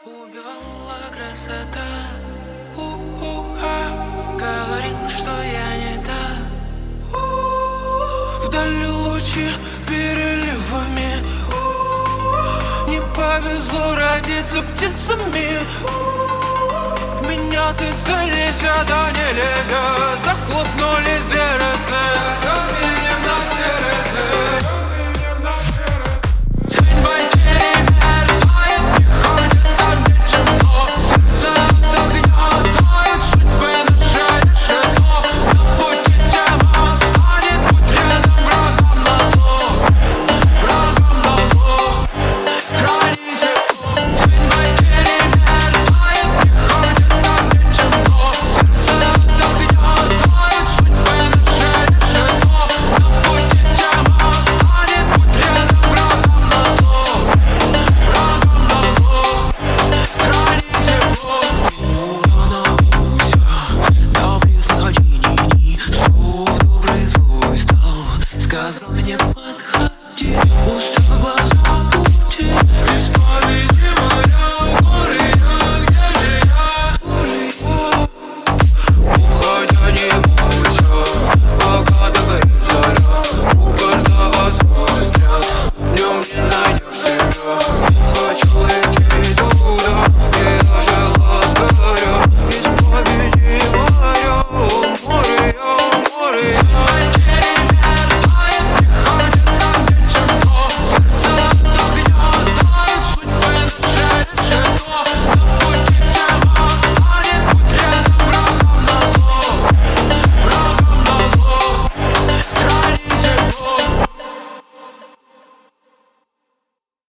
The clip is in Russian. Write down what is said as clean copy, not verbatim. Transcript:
Убивала красота. Говорил, что я не та. Вдали лучи переливами. Не повезло родиться птицами. В меня ты целись, а то не лезет. Захлопнулись дверцы. Каменем на сердце.